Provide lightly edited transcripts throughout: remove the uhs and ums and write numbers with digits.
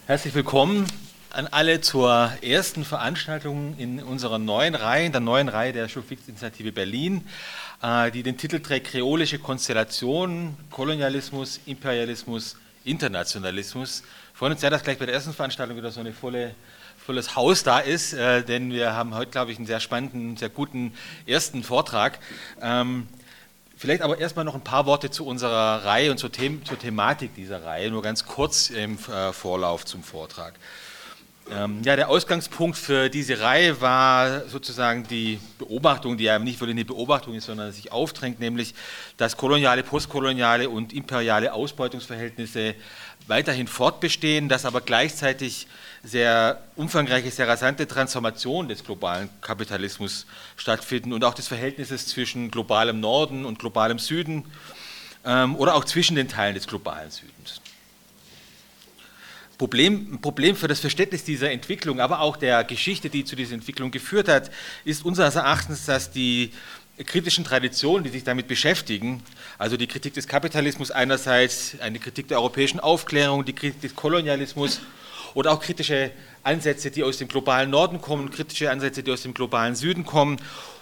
Herzlich willkommen an alle zur ersten Veranstaltung in unserer neuen Reihe, der neuen Reihe der Schulpflichtinitiative Berlin, die den Titel trägt Kreolische Konstellation, Kolonialismus, Imperialismus, Internationalismus. Wir freuen uns sehr, dass gleich bei der ersten Veranstaltung wieder so ein volles Haus da ist, denn wir haben heute, glaube ich, einen sehr spannenden, sehr guten ersten Vortrag. Vielleicht aber erstmal noch ein paar Worte zu unserer Reihe und zur Thematik dieser Reihe, nur ganz kurz im Vorlauf zum Vortrag. Ja, der Ausgangspunkt für diese Reihe war sozusagen die Beobachtung, die ja nicht wirklich eine Beobachtung ist, sondern sich aufdrängt, nämlich, dass koloniale, postkoloniale und imperiale Ausbeutungsverhältnisse weiterhin fortbestehen, dass aber gleichzeitig sehr umfangreiche, sehr rasante Transformationen des globalen Kapitalismus stattfinden und auch des Verhältnisses zwischen globalem Norden und globalem Süden oder auch zwischen den Teilen des globalen Südens. Ein Problem für das Verständnis dieser Entwicklung, aber auch der Geschichte, die zu dieser Entwicklung geführt hat, ist unseres Erachtens, dass die kritischen Traditionen, die sich damit beschäftigen, also die Kritik des Kapitalismus einerseits, eine Kritik der europäischen Aufklärung, die Kritik des Kolonialismus oder auch kritische Ansätze, die aus dem globalen Norden kommen, kritische Ansätze, die aus dem globalen Süden kommen,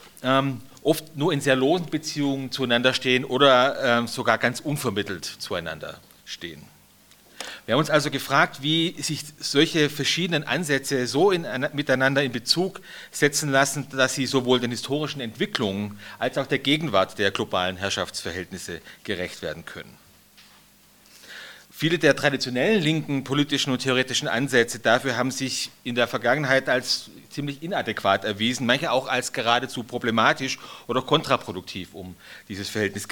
oft nur in sehr losen Beziehungen zueinander stehen oder sogar ganz unvermittelt zueinander stehen. Wir haben uns also gefragt, wie sich solche verschiedenen Ansätze so miteinander in Bezug setzen lassen, dass sie sowohl den historischen Entwicklungen als auch der Gegenwart der globalen Herrschaftsverhältnisse gerecht werden können. Viele der traditionellen linken politischen und theoretischen Ansätze dafür haben sich in der Vergangenheit als ziemlich inadäquat erwiesen, manche auch als geradezu problematisch oder kontraproduktiv, um diese Verhältnisse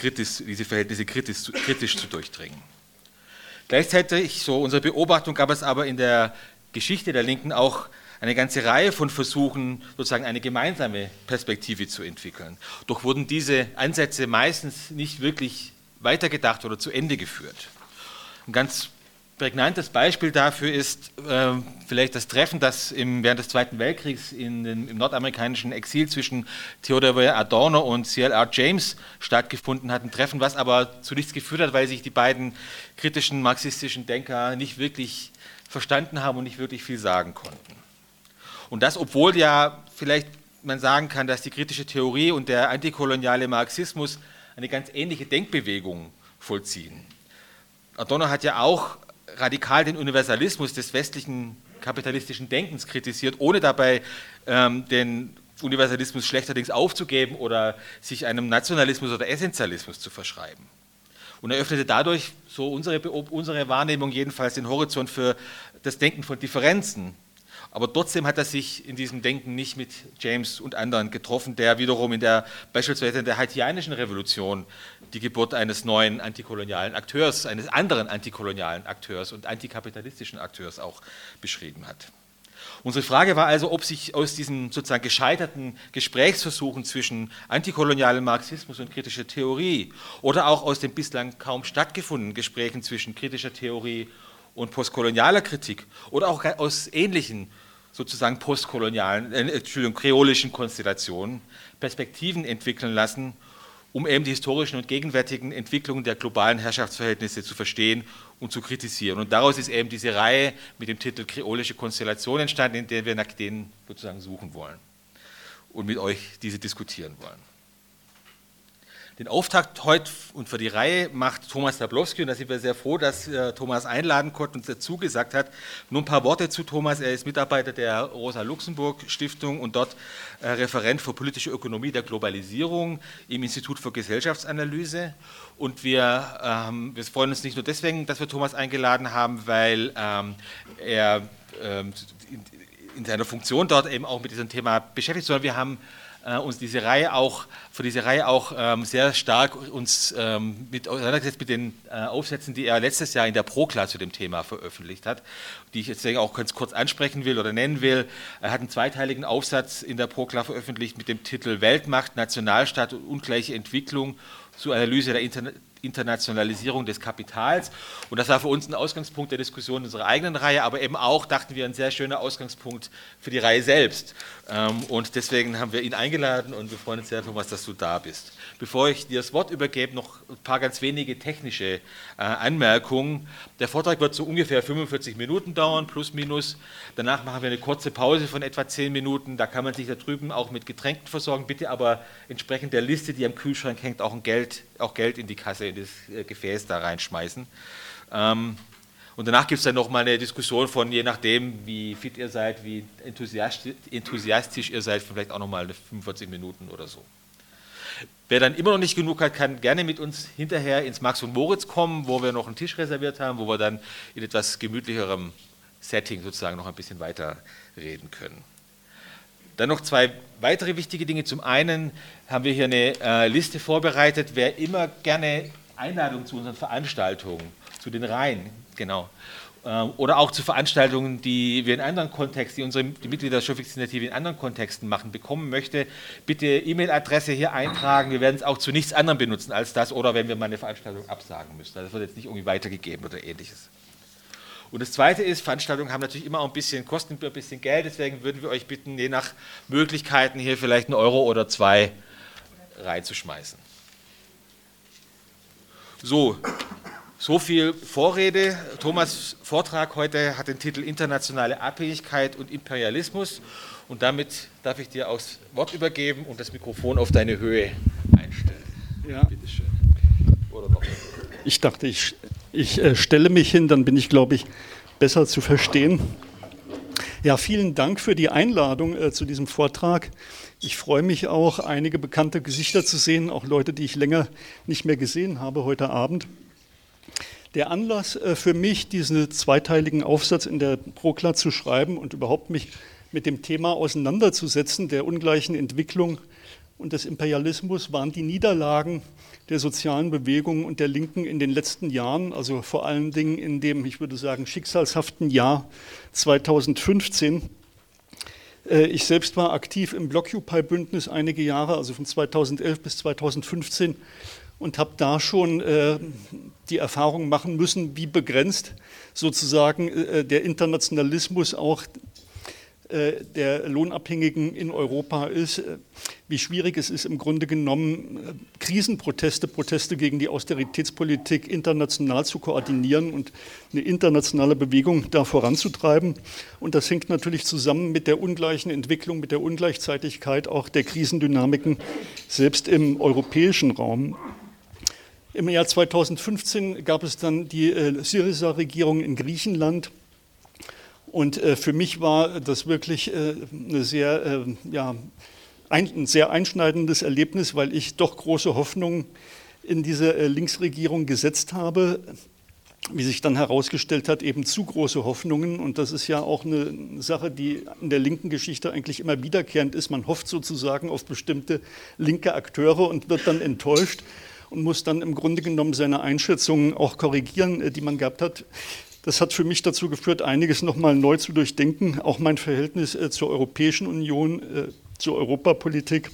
kritisch zu durchdringen. Gleichzeitig, so unsere Beobachtung, gab es aber in der Geschichte der Linken auch eine ganze Reihe von Versuchen, sozusagen eine gemeinsame Perspektive zu entwickeln. Doch wurden diese Ansätze meistens nicht wirklich weitergedacht oder zu Ende geführt. Ein ganz prägnantes Beispiel dafür ist vielleicht das Treffen, das während des Zweiten Weltkriegs im nordamerikanischen Exil zwischen Theodor Adorno und C.L.R. James stattgefunden hat. Ein Treffen, was aber zu nichts geführt hat, weil sich die beiden kritischen marxistischen Denker nicht wirklich verstanden haben und nicht wirklich viel sagen konnten. Und das, obwohl ja vielleicht man sagen kann, dass die kritische Theorie und der antikoloniale Marxismus eine ganz ähnliche Denkbewegung vollziehen. Adorno hat ja auch radikal den Universalismus des westlichen kapitalistischen Denkens kritisiert, ohne dabei den Universalismus schlechterdings aufzugeben oder sich einem Nationalismus oder Essentialismus zu verschreiben. Und er öffnete dadurch, so unsere Wahrnehmung jedenfalls, den Horizont für das Denken von Differenzen. Aber trotzdem hat er sich in diesem Denken nicht mit James und anderen getroffen, der wiederum beispielsweise in der haitianischen Revolution die Geburt eines neuen antikolonialen Akteurs, eines anderen antikolonialen Akteurs und antikapitalistischen Akteurs auch beschrieben hat. Unsere Frage war also, ob sich aus diesen sozusagen gescheiterten Gesprächsversuchen zwischen antikolonialem Marxismus und kritischer Theorie oder auch aus den bislang kaum stattgefundenen Gesprächen zwischen kritischer Theorie und postkolonialer Kritik oder auch aus ähnlichen sozusagen kreolischen Konstellationen Perspektiven entwickeln lassen, um eben die historischen und gegenwärtigen Entwicklungen der globalen Herrschaftsverhältnisse zu verstehen und zu kritisieren. Und daraus ist eben diese Reihe mit dem Titel Kreolische Konstellation entstanden, in der wir nach denen sozusagen suchen wollen und mit euch diese diskutieren wollen. Den Auftakt heute und für die Reihe macht Thomas Dablowski, und da sind wir sehr froh, dass Thomas einladen konnte und dazu gesagt hat. Nur ein paar Worte zu Thomas. Er ist Mitarbeiter der Rosa-Luxemburg-Stiftung und dort Referent für politische Ökonomie der Globalisierung im Institut für Gesellschaftsanalyse. Und wir freuen uns nicht nur deswegen, dass wir Thomas eingeladen haben, weil er in seiner Funktion dort eben auch mit diesem Thema beschäftigt, sondern wir haben uns für diese Reihe auch sehr stark auseinandergesetzt mit den Aufsätzen, die er letztes Jahr in der Prokla zu dem Thema veröffentlicht hat, die ich jetzt auch ganz kurz ansprechen will oder nennen will. Er hat einen zweiteiligen Aufsatz in der Prokla veröffentlicht mit dem Titel Weltmacht, Nationalstaat und ungleiche Entwicklung zur Analyse der Internationalisierung des Kapitals. Und das war für uns ein Ausgangspunkt der Diskussion unserer eigenen Reihe, aber eben auch, dachten wir, ein sehr schöner Ausgangspunkt für die Reihe selbst. Und deswegen haben wir ihn eingeladen und wir freuen uns sehr, Thomas, dass du da bist. Bevor ich dir das Wort übergebe, noch ein paar ganz wenige technische Anmerkungen. Der Vortrag wird so ungefähr 45 Minuten dauern, plus minus. Danach machen wir eine kurze Pause von etwa 10 Minuten. Da kann man sich da drüben auch mit Getränken versorgen. Bitte aber entsprechend der Liste, die am Kühlschrank hängt, auch Geld in die Kasse, in das Gefäß da reinschmeißen. Und danach gibt es dann nochmal eine Diskussion von, je nachdem, wie fit ihr seid, wie enthusiastisch ihr seid, vielleicht auch nochmal 45 Minuten oder so. Wer dann immer noch nicht genug hat, kann gerne mit uns hinterher ins Max und Moritz kommen, wo wir noch einen Tisch reserviert haben, wo wir dann in etwas gemütlicherem Setting sozusagen noch ein bisschen weiter reden können. Dann noch zwei weitere wichtige Dinge. Zum einen haben wir hier eine Liste vorbereitet, wer immer gerne Einladungen zu unseren Veranstaltungen, zu den Reihen, genau, oder auch zu Veranstaltungen, die wir in anderen Kontexten, die Mitglieder der Schulpflichtinitiative in anderen Kontexten machen, bekommen möchte, bitte E-Mail-Adresse hier eintragen. Wir werden es auch zu nichts anderem benutzen als das, oder wenn wir mal eine Veranstaltung absagen müssen. Das wird jetzt nicht irgendwie weitergegeben oder Ähnliches. Und das Zweite ist, Veranstaltungen haben natürlich immer auch ein bisschen, kosten ein bisschen Geld, deswegen würden wir euch bitten, je nach Möglichkeiten hier vielleicht €1 oder 2 reinzuschmeißen. So viel Vorrede. Thomas' Vortrag heute hat den Titel Internationale Abhängigkeit und Imperialismus. Und damit darf ich dir aufs Wort übergeben und das Mikrofon auf deine Höhe einstellen. Ja. Bitte schön. Oder noch? Ich dachte, ich stelle mich hin, dann bin ich, glaube ich, besser zu verstehen. Ja, vielen Dank für die Einladung zu diesem Vortrag. Ich freue mich auch, einige bekannte Gesichter zu sehen, auch Leute, die ich länger nicht mehr gesehen habe heute Abend. Der Anlass für mich, diesen zweiteiligen Aufsatz in der Prokla zu schreiben und überhaupt mich mit dem Thema auseinanderzusetzen, der ungleichen Entwicklung und des Imperialismus, waren die Niederlagen der sozialen Bewegung und der Linken in den letzten Jahren, also vor allen Dingen in dem, ich würde sagen, schicksalshaften Jahr 2015. Ich selbst war aktiv im Blockupy-Bündnis einige Jahre, also von 2011 bis 2015, und habe da schon die Erfahrung machen müssen, wie begrenzt sozusagen der Internationalismus auch der Lohnabhängigen in Europa ist, wie schwierig es ist, im Grunde genommen Krisenproteste, Proteste gegen die Austeritätspolitik international zu koordinieren und eine internationale Bewegung da voranzutreiben. Und das hängt natürlich zusammen mit der ungleichen Entwicklung, mit der Ungleichzeitigkeit auch der Krisendynamiken selbst im europäischen Raum. Im Jahr 2015 gab es dann die Syriza-Regierung in Griechenland. Und für mich war das wirklich ein sehr einschneidendes Erlebnis, weil ich doch große Hoffnungen in diese Linksregierung gesetzt habe. Wie sich dann herausgestellt hat, eben zu große Hoffnungen. Und das ist ja auch eine Sache, die in der linken Geschichte eigentlich immer wiederkehrend ist. Man hofft sozusagen auf bestimmte linke Akteure und wird dann enttäuscht und muss dann im Grunde genommen seine Einschätzungen auch korrigieren, die man gehabt hat. Das hat für mich dazu geführt, einiges nochmal neu zu durchdenken, auch mein Verhältnis zur Europäischen Union, zur Europapolitik.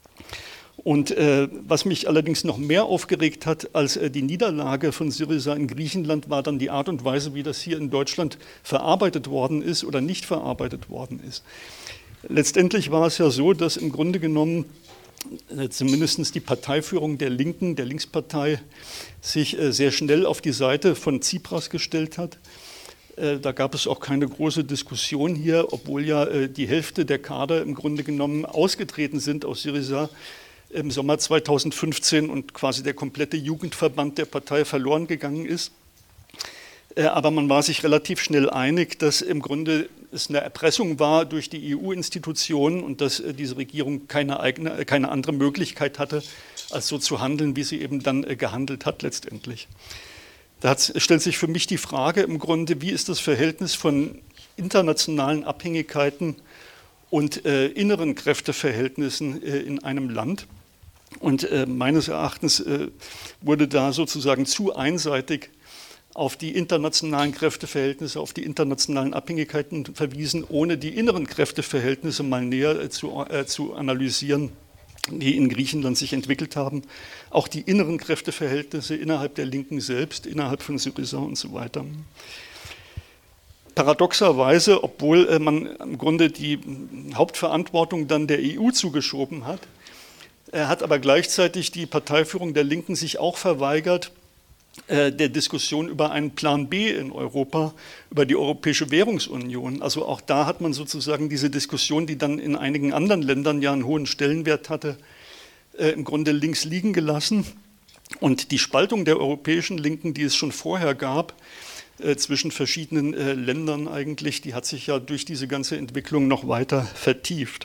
Und was mich allerdings noch mehr aufgeregt hat als die Niederlage von Syriza in Griechenland, war dann die Art und Weise, wie das hier in Deutschland verarbeitet worden ist oder nicht verarbeitet worden ist. Letztendlich war es ja so, dass im Grunde genommen zumindest die Parteiführung der Linken, der Linkspartei, sich sehr schnell auf die Seite von Tsipras gestellt hat. Da gab es auch keine große Diskussion hier, obwohl ja die Hälfte der Kader im Grunde genommen ausgetreten sind aus Syriza im Sommer 2015 und quasi der komplette Jugendverband der Partei verloren gegangen ist. Aber man war sich relativ schnell einig, dass im Grunde es eine Erpressung war durch die EU-Institutionen und dass diese Regierung keine andere Möglichkeit hatte, als so zu handeln, wie sie eben dann gehandelt hat letztendlich. Da stellt sich für mich die Frage im Grunde, wie ist das Verhältnis von internationalen Abhängigkeiten und inneren Kräfteverhältnissen in einem Land? Und meines Erachtens wurde da sozusagen zu einseitig auf die internationalen Kräfteverhältnisse, auf die internationalen Abhängigkeiten verwiesen, ohne die inneren Kräfteverhältnisse mal näher zu analysieren, die in Griechenland sich entwickelt haben, auch die inneren Kräfteverhältnisse innerhalb der Linken selbst, innerhalb von Syriza und so weiter. Paradoxerweise, obwohl man im Grunde die Hauptverantwortung dann der EU zugeschoben hat, hat aber gleichzeitig die Parteiführung der Linken sich auch verweigert, der Diskussion über einen Plan B in Europa, über die Europäische Währungsunion. Also auch da hat man sozusagen diese Diskussion, die dann in einigen anderen Ländern ja einen hohen Stellenwert hatte, im Grunde links liegen gelassen. Und die Spaltung der europäischen Linken, die es schon vorher gab, zwischen verschiedenen Ländern eigentlich, die hat sich ja durch diese ganze Entwicklung noch weiter vertieft.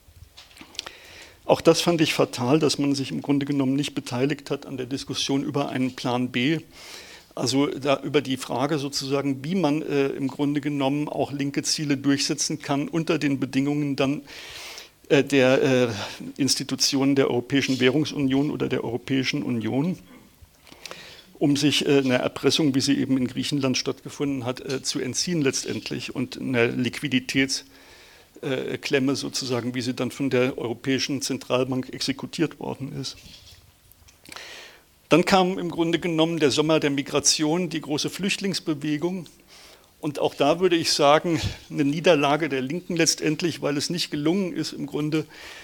Auch das fand ich fatal, dass man sich im Grunde genommen nicht beteiligt hat an der Diskussion über einen Plan B, also da über die Frage sozusagen, wie man im Grunde genommen auch linke Ziele durchsetzen kann unter den Bedingungen dann der Institutionen der Europäischen Währungsunion oder der Europäischen Union, um sich einer Erpressung, wie sie eben in Griechenland stattgefunden hat, zu entziehen letztendlich und einer Liquiditätsklemme sozusagen, wie sie dann von der Europäischen Zentralbank exekutiert worden ist. Dann kam im Grunde genommen der Sommer der Migration, die große Flüchtlingsbewegung. Und auch da würde ich sagen, eine Niederlage der Linken letztendlich, weil es nicht gelungen ist, im Grunde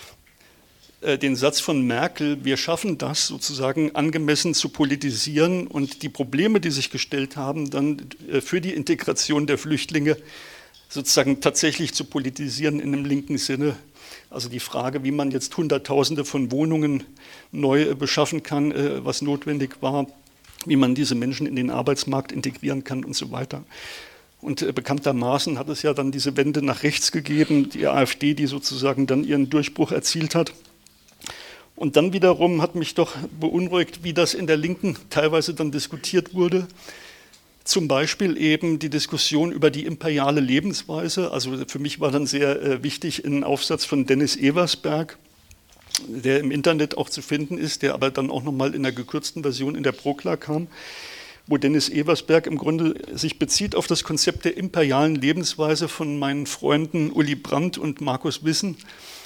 den Satz von Merkel, wir schaffen das sozusagen angemessen zu politisieren und die Probleme, die sich gestellt haben, dann für die Integration der Flüchtlinge sozusagen tatsächlich zu politisieren in einem linken Sinne. Also die Frage, wie man jetzt Hunderttausende von Wohnungen neu beschaffen kann, was notwendig war, wie man diese Menschen in den Arbeitsmarkt integrieren kann und so weiter. Und bekanntermaßen hat es ja dann diese Wende nach rechts gegeben, die AfD, die sozusagen dann ihren Durchbruch erzielt hat. Und dann wiederum hat mich doch beunruhigt, wie das in der Linken teilweise dann diskutiert wurde. Zum Beispiel eben die Diskussion über die imperiale Lebensweise. Also für mich war dann sehr wichtig ein Aufsatz von Dennis Eversberg, der im Internet auch zu finden ist, der aber dann auch nochmal in der gekürzten Version in der Prokla kam, wo Dennis Eversberg im Grunde sich bezieht auf das Konzept der imperialen Lebensweise von meinen Freunden Uli Brandt und Markus Wissen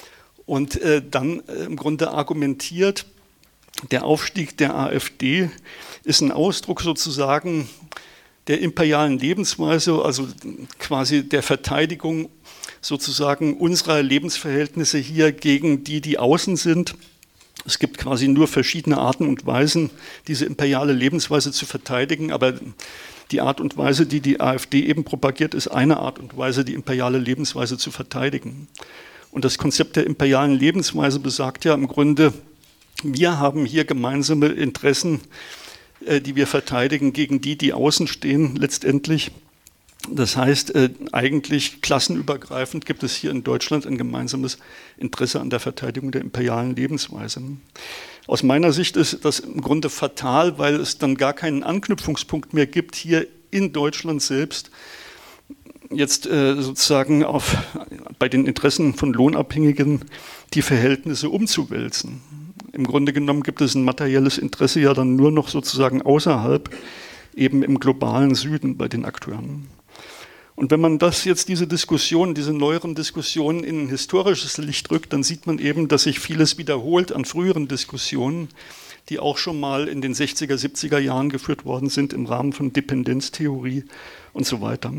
und dann im Grunde argumentiert, der Aufstieg der AfD ist ein Ausdruck sozusagen der imperialen Lebensweise, also quasi der Verteidigung sozusagen unserer Lebensverhältnisse hier gegen die, die außen sind. Es gibt quasi nur verschiedene Arten und Weisen, diese imperiale Lebensweise zu verteidigen, aber die Art und Weise, die die AfD eben propagiert, ist eine Art und Weise, die imperiale Lebensweise zu verteidigen. Und das Konzept der imperialen Lebensweise besagt ja im Grunde, wir haben hier gemeinsame Interessen, die wir verteidigen gegen die, die außen stehen letztendlich. Das heißt, eigentlich klassenübergreifend gibt es hier in Deutschland ein gemeinsames Interesse an der Verteidigung der imperialen Lebensweise. Aus meiner Sicht ist das im Grunde fatal, weil es dann gar keinen Anknüpfungspunkt mehr gibt, hier in Deutschland selbst jetzt sozusagen bei den Interessen von Lohnabhängigen die Verhältnisse umzuwälzen. Im Grunde genommen gibt es ein materielles Interesse ja dann nur noch sozusagen außerhalb, eben im globalen Süden bei den Akteuren. Und wenn man diese Diskussion, diese neueren Diskussionen in ein historisches Licht rückt, dann sieht man eben, dass sich vieles wiederholt an früheren Diskussionen, die auch schon mal in den 60er, 70er Jahren geführt worden sind im Rahmen von Dependenztheorie und so weiter.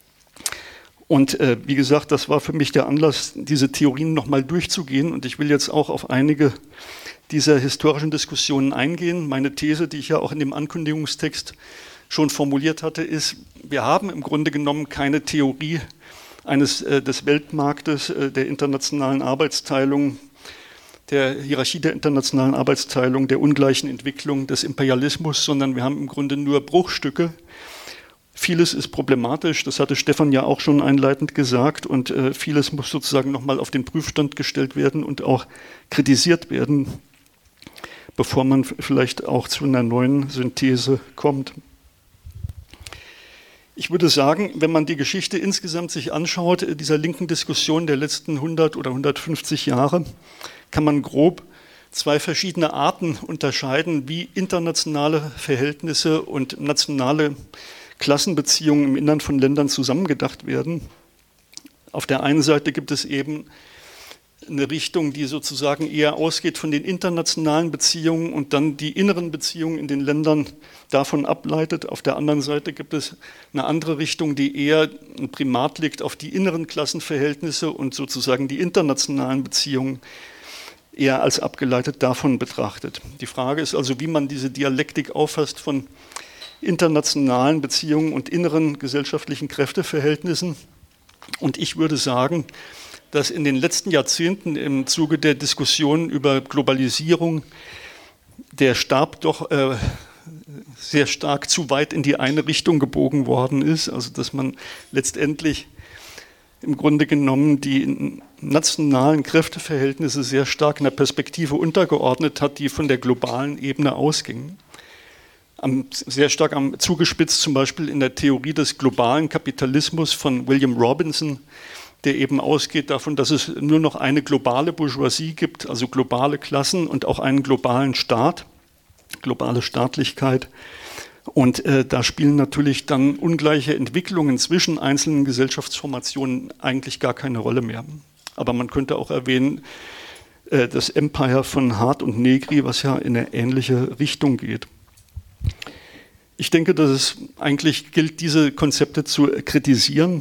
Und wie gesagt, das war für mich der Anlass, diese Theorien nochmal durchzugehen. Und ich will jetzt auch auf einige dieser historischen Diskussionen eingehen. Meine These, die ich ja auch in dem Ankündigungstext schon formuliert hatte, ist, wir haben im Grunde genommen keine Theorie des Weltmarktes, der internationalen Arbeitsteilung, der Hierarchie der internationalen Arbeitsteilung, der ungleichen Entwicklung, des Imperialismus, sondern wir haben im Grunde nur Bruchstücke. Vieles ist problematisch, das hatte Stefan ja auch schon einleitend gesagt, und vieles muss sozusagen nochmal auf den Prüfstand gestellt werden und auch kritisiert werden, bevor man vielleicht auch zu einer neuen Synthese kommt. Ich würde sagen, wenn man die Geschichte insgesamt sich anschaut, dieser linken Diskussion der letzten 100 oder 150 Jahre, kann man grob zwei verschiedene Arten unterscheiden, wie internationale Verhältnisse und nationale Klassenbeziehungen im Innern von Ländern zusammengedacht werden. Auf der einen Seite gibt es eben eine Richtung, die sozusagen eher ausgeht von den internationalen Beziehungen und dann die inneren Beziehungen in den Ländern davon ableitet. Auf der anderen Seite gibt es eine andere Richtung, die eher ein Primat legt auf die inneren Klassenverhältnisse und sozusagen die internationalen Beziehungen eher als abgeleitet davon betrachtet. Die Frage ist also, wie man diese Dialektik auffasst von internationalen Beziehungen und inneren gesellschaftlichen Kräfteverhältnissen. Und ich würde sagen, dass in den letzten Jahrzehnten im Zuge der Diskussion über Globalisierung der Stab doch sehr stark zu weit in die eine Richtung gebogen worden ist, also dass man letztendlich im Grunde genommen die nationalen Kräfteverhältnisse sehr stark einer Perspektive untergeordnet hat, die von der globalen Ebene ausging. Sehr stark zugespitzt zum Beispiel in der Theorie des globalen Kapitalismus von William Robinson, der eben ausgeht davon, dass es nur noch eine globale Bourgeoisie gibt, also globale Klassen und auch einen globalen Staat, globale Staatlichkeit. Und da spielen natürlich dann ungleiche Entwicklungen zwischen einzelnen Gesellschaftsformationen eigentlich gar keine Rolle mehr. Aber man könnte auch erwähnen, das Empire von Hart und Negri, was ja in eine ähnliche Richtung geht. Ich denke, dass es eigentlich gilt, diese Konzepte zu kritisieren.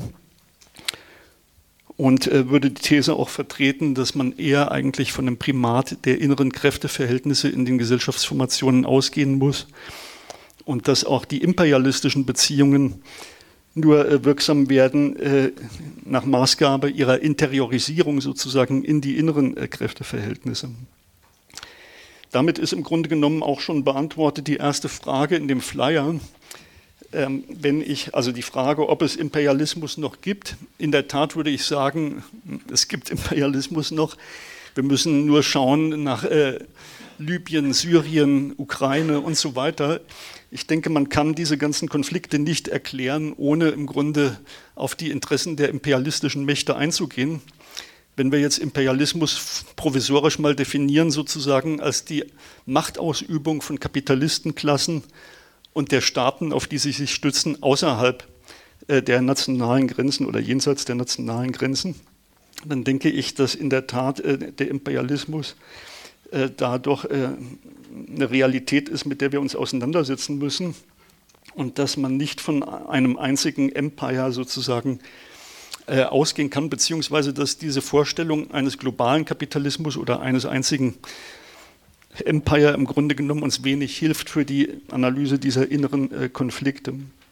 Und würde die These auch vertreten, dass man eher eigentlich von dem Primat der inneren Kräfteverhältnisse in den Gesellschaftsformationen ausgehen muss und dass auch die imperialistischen Beziehungen nur wirksam werden nach Maßgabe ihrer Interiorisierung sozusagen in die inneren Kräfteverhältnisse. Damit ist im Grunde genommen auch schon beantwortet die erste Frage in dem Flyer. Also die Frage, ob es Imperialismus noch gibt, in der Tat würde ich sagen, es gibt Imperialismus noch. Wir müssen nur schauen nach Libyen, Syrien, Ukraine und so weiter. Ich denke, man kann diese ganzen Konflikte nicht erklären, ohne im Grunde auf die Interessen der imperialistischen Mächte einzugehen. Wenn wir jetzt Imperialismus provisorisch mal definieren, sozusagen als die Machtausübung von Kapitalistenklassen und der Staaten, auf die sie sich stützen, außerhalb der nationalen Grenzen oder jenseits der nationalen Grenzen, dann denke ich, dass in der Tat der Imperialismus da doch eine Realität ist, mit der wir uns auseinandersetzen müssen und dass man nicht von einem einzigen Empire sozusagen ausgehen kann, beziehungsweise dass diese Vorstellung eines globalen Kapitalismus oder eines einzigen Empire im Grunde genommen uns wenig hilft für die Analyse dieser inneren Konflikte.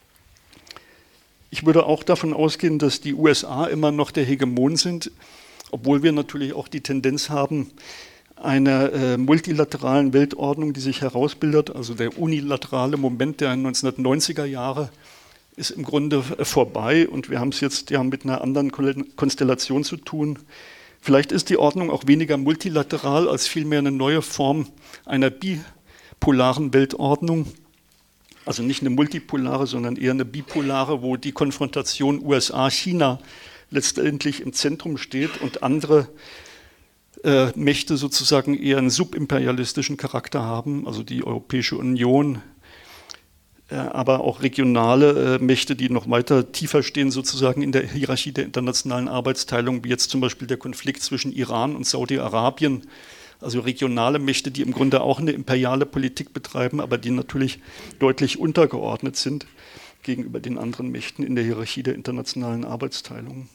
Ich würde auch davon ausgehen, dass die USA immer noch der Hegemon sind, obwohl wir natürlich auch die Tendenz haben, einer multilateralen Weltordnung, die sich herausbildet, also der unilaterale Moment der 1990er Jahre, ist im Grunde vorbei und wir haben es jetzt ja mit einer anderen Konstellation zu tun. Vielleicht ist die Ordnung auch weniger multilateral als vielmehr eine neue Form einer bipolaren Weltordnung. Also nicht eine multipolare, sondern eher eine bipolare, wo die Konfrontation USA-China letztendlich im Zentrum steht und andere Mächte sozusagen eher einen subimperialistischen Charakter haben, also die Europäische Union, aber auch regionale Mächte, die noch weiter tiefer stehen sozusagen in der Hierarchie der internationalen Arbeitsteilung, wie jetzt zum Beispiel der Konflikt zwischen Iran und Saudi-Arabien, also regionale Mächte, die im Grunde auch eine imperiale Politik betreiben, aber die natürlich deutlich untergeordnet sind gegenüber den anderen Mächten in der Hierarchie der internationalen Arbeitsteilung.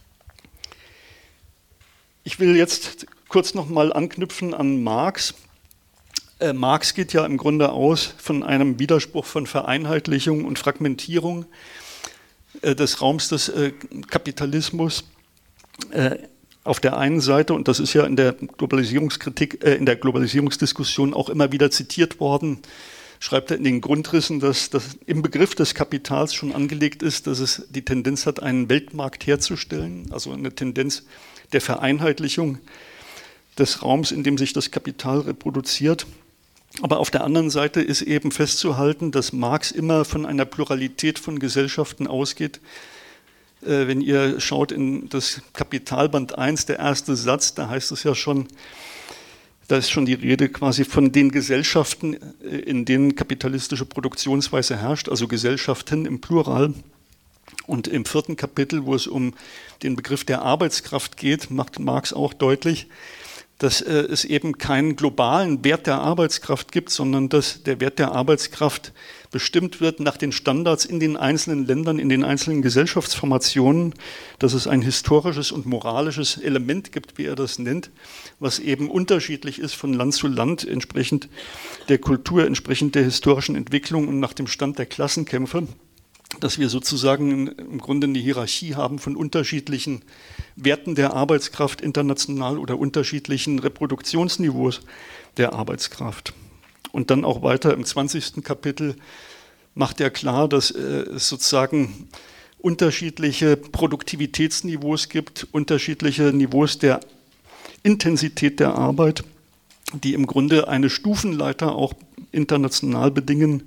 Ich will jetzt kurz nochmal anknüpfen an Marx. Marx geht ja im Grunde aus von einem Widerspruch von Vereinheitlichung und Fragmentierung des Raums des Kapitalismus auf der einen Seite, und das ist ja in der Globalisierungskritik, in der Globalisierungsdiskussion auch immer wieder zitiert worden, schreibt er in den Grundrissen, dass das im Begriff des Kapitals schon angelegt ist, dass es die Tendenz hat, einen Weltmarkt herzustellen, also eine Tendenz der Vereinheitlichung des Raums, in dem sich das Kapital reproduziert. Aber auf der anderen Seite ist eben festzuhalten, dass Marx immer von einer Pluralität von Gesellschaften ausgeht. Wenn ihr schaut in das Kapitalband 1, der erste Satz, da heißt es ja schon, da ist schon die Rede quasi von den Gesellschaften, in denen kapitalistische Produktionsweise herrscht, also Gesellschaften im Plural. Und im 4. Kapitel, wo es um den Begriff der Arbeitskraft geht, macht Marx auch deutlich, dass es eben keinen globalen Wert der Arbeitskraft gibt, sondern dass der Wert der Arbeitskraft bestimmt wird nach den Standards in den einzelnen Ländern, in den einzelnen Gesellschaftsformationen, dass es ein historisches und moralisches Element gibt, wie er das nennt, was eben unterschiedlich ist von Land zu Land, entsprechend der Kultur, entsprechend der historischen Entwicklung und nach dem Stand der Klassenkämpfe, dass wir sozusagen im Grunde eine Hierarchie haben von unterschiedlichen Werten der Arbeitskraft international oder unterschiedlichen Reproduktionsniveaus der Arbeitskraft. Und dann auch weiter im 20. Kapitel macht er klar, dass es sozusagen unterschiedliche Produktivitätsniveaus gibt, unterschiedliche Niveaus der Intensität der Arbeit, die im Grunde eine Stufenleiter auch international bedingen,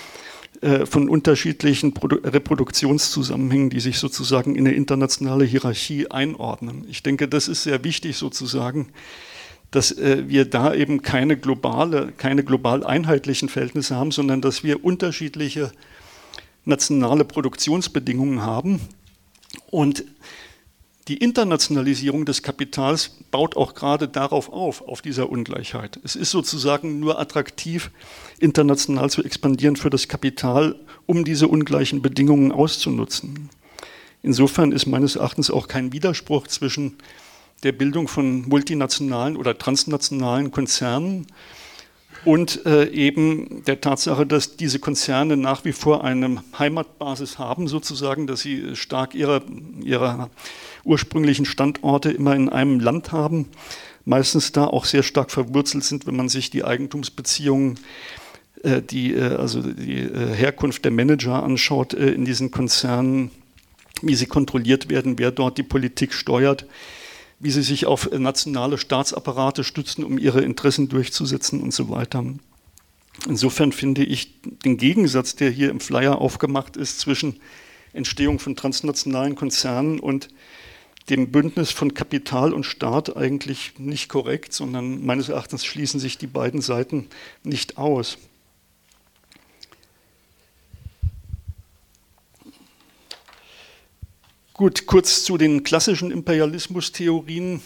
von unterschiedlichen Reproduktionszusammenhängen, die sich sozusagen in eine internationale Hierarchie einordnen. Ich denke, das ist sehr wichtig sozusagen, dass wir da eben keine global einheitlichen Verhältnisse haben, sondern dass wir unterschiedliche nationale Produktionsbedingungen haben. Und die Internationalisierung des Kapitals baut auch gerade darauf auf dieser Ungleichheit. Es ist sozusagen nur attraktiv, international zu expandieren für das Kapital, um diese ungleichen Bedingungen auszunutzen. Insofern ist meines Erachtens auch kein Widerspruch zwischen der Bildung von multinationalen oder transnationalen Konzernen und eben der Tatsache, dass diese Konzerne nach wie vor eine Heimatbasis haben, sozusagen, dass sie stark ihre ursprünglichen Standorte immer in einem Land haben, meistens da auch sehr stark verwurzelt sind, wenn man sich die Eigentumsbeziehungen, die Herkunft der Manager anschaut in diesen Konzernen, wie sie kontrolliert werden, wer dort die Politik steuert, wie sie sich auf nationale Staatsapparate stützen, um ihre Interessen durchzusetzen und so weiter. Insofern finde ich den Gegensatz, der hier im Flyer aufgemacht ist, zwischen Entstehung von transnationalen Konzernen und dem Bündnis von Kapital und Staat eigentlich nicht korrekt, sondern meines Erachtens schließen sich die beiden Seiten nicht aus. Gut, kurz zu den klassischen Imperialismustheorien.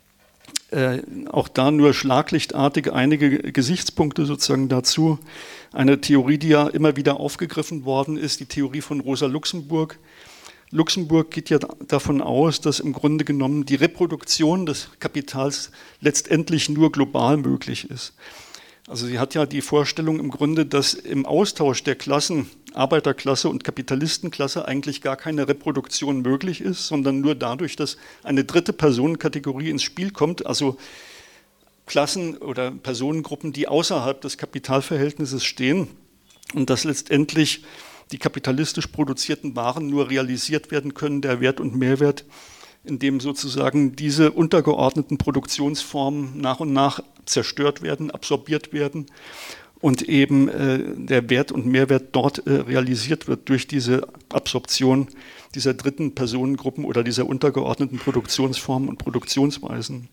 Auch da nur schlaglichtartig einige Gesichtspunkte sozusagen dazu. Eine Theorie, die ja immer wieder aufgegriffen worden ist, die Theorie von Rosa Luxemburg. Luxemburg geht ja davon aus, dass im Grunde genommen die Reproduktion des Kapitals letztendlich nur global möglich ist. Also sie hat ja die Vorstellung im Grunde, dass im Austausch der Klassen, Arbeiterklasse und Kapitalistenklasse, eigentlich gar keine Reproduktion möglich ist, sondern nur dadurch, dass eine dritte Personenkategorie ins Spiel kommt, also Klassen oder Personengruppen, die außerhalb des Kapitalverhältnisses stehen und dass letztendlich die kapitalistisch produzierten Waren nur realisiert werden können, der Wert und Mehrwert, indem sozusagen diese untergeordneten Produktionsformen nach und nach zerstört werden, absorbiert werden und eben der Wert und Mehrwert dort realisiert wird durch diese Absorption dieser dritten Personengruppen oder dieser untergeordneten Produktionsformen und Produktionsweisen.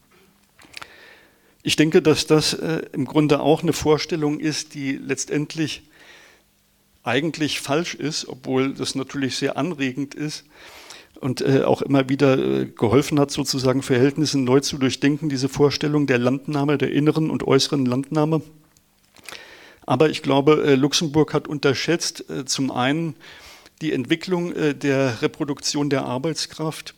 Ich denke, dass das im Grunde auch eine Vorstellung ist, die letztendlich eigentlich falsch ist, obwohl das natürlich sehr anregend ist und auch immer wieder geholfen hat, sozusagen Verhältnisse neu zu durchdenken, diese Vorstellung der Landnahme, der inneren und äußeren Landnahme. Aber ich glaube, Luxemburg hat unterschätzt zum einen die Entwicklung der Reproduktion der Arbeitskraft.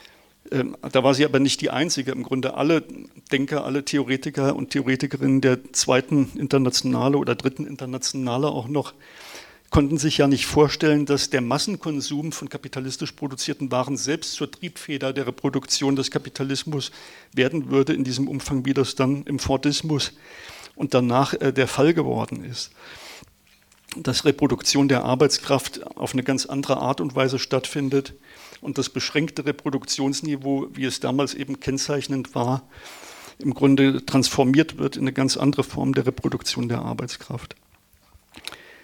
Da war sie aber nicht die einzige. Im Grunde alle Denker, alle Theoretiker und Theoretikerinnen der zweiten Internationale oder dritten Internationale auch noch, konnten sich ja nicht vorstellen, dass der Massenkonsum von kapitalistisch produzierten Waren selbst zur Triebfeder der Reproduktion des Kapitalismus werden würde, in diesem Umfang, wie das dann im Fordismus und danach der Fall geworden ist. Dass Reproduktion der Arbeitskraft auf eine ganz andere Art und Weise stattfindet und das beschränkte Reproduktionsniveau, wie es damals eben kennzeichnend war, im Grunde transformiert wird in eine ganz andere Form der Reproduktion der Arbeitskraft.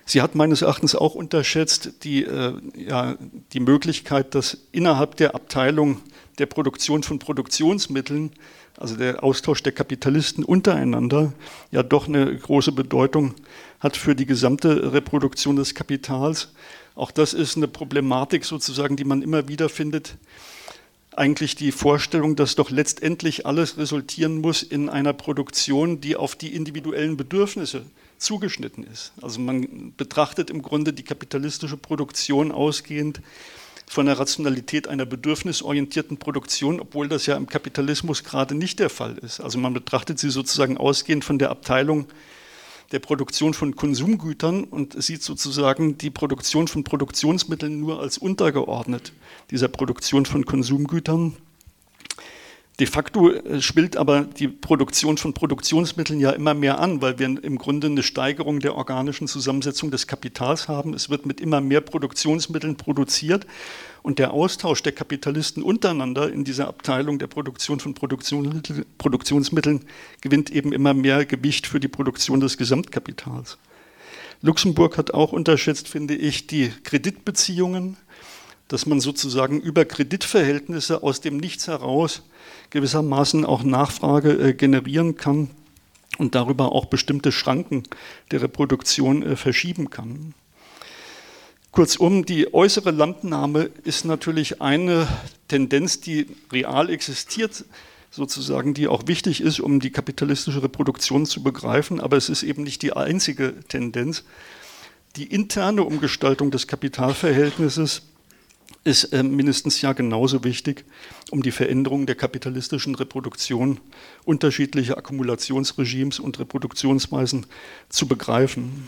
Sie hat meines Erachtens auch unterschätzt die Möglichkeit, dass innerhalb der Abteilung der Produktion von Produktionsmitteln, also der Austausch der Kapitalisten untereinander, ja doch eine große Bedeutung hat für die gesamte Reproduktion des Kapitals. Auch das ist eine Problematik sozusagen, die man immer wieder findet. Eigentlich die Vorstellung, dass doch letztendlich alles resultieren muss in einer Produktion, die auf die individuellen Bedürfnisse zugeschnitten ist. Also man betrachtet im Grunde die kapitalistische Produktion ausgehend von der Rationalität einer bedürfnisorientierten Produktion, obwohl das ja im Kapitalismus gerade nicht der Fall ist. Also man betrachtet sie sozusagen ausgehend von der Abteilung der Produktion von Konsumgütern und sieht sozusagen die Produktion von Produktionsmitteln nur als untergeordnet dieser Produktion von Konsumgütern. De facto schwillt aber die Produktion von Produktionsmitteln ja immer mehr an, weil wir im Grunde eine Steigerung der organischen Zusammensetzung des Kapitals haben. Es wird mit immer mehr Produktionsmitteln produziert und der Austausch der Kapitalisten untereinander in dieser Abteilung der Produktion von Produktionsmitteln gewinnt eben immer mehr Gewicht für die Produktion des Gesamtkapitals. Luxemburg hat auch unterschätzt, finde ich, die Kreditbeziehungen, dass man sozusagen über Kreditverhältnisse aus dem Nichts heraus gewissermaßen auch Nachfrage generieren kann und darüber auch bestimmte Schranken der Reproduktion verschieben kann. Kurzum, die äußere Landnahme ist natürlich eine Tendenz, die real existiert, sozusagen, die auch wichtig ist, um die kapitalistische Reproduktion zu begreifen, aber es ist eben nicht die einzige Tendenz. Die interne Umgestaltung des Kapitalverhältnisses ist mindestens ja genauso wichtig, um die Veränderung der kapitalistischen Reproduktion unterschiedlicher Akkumulationsregimes und Reproduktionsweisen zu begreifen.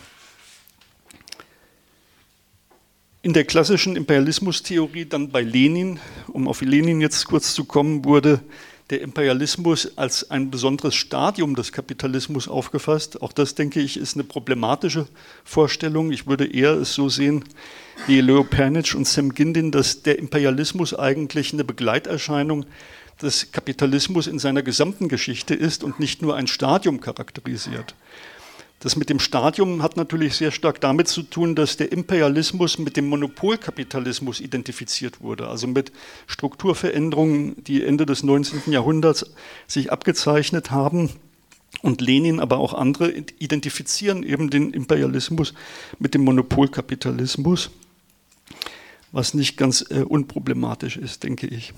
In der klassischen Imperialismustheorie, dann bei Lenin, um auf Lenin jetzt kurz zu kommen, wurde der Imperialismus als ein besonderes Stadium des Kapitalismus aufgefasst. Auch das, denke ich, ist eine problematische Vorstellung. Ich würde eher es so sehen wie Leo Pernich und Sam Gindin, dass der Imperialismus eigentlich eine Begleiterscheinung des Kapitalismus in seiner gesamten Geschichte ist und nicht nur ein Stadium charakterisiert. Das mit dem Stadium hat natürlich sehr stark damit zu tun, dass der Imperialismus mit dem Monopolkapitalismus identifiziert wurde, also mit Strukturveränderungen, die Ende des 19. Jahrhunderts sich abgezeichnet haben. Und Lenin, aber auch andere identifizieren eben den Imperialismus mit dem Monopolkapitalismus, was nicht ganz unproblematisch ist, denke ich.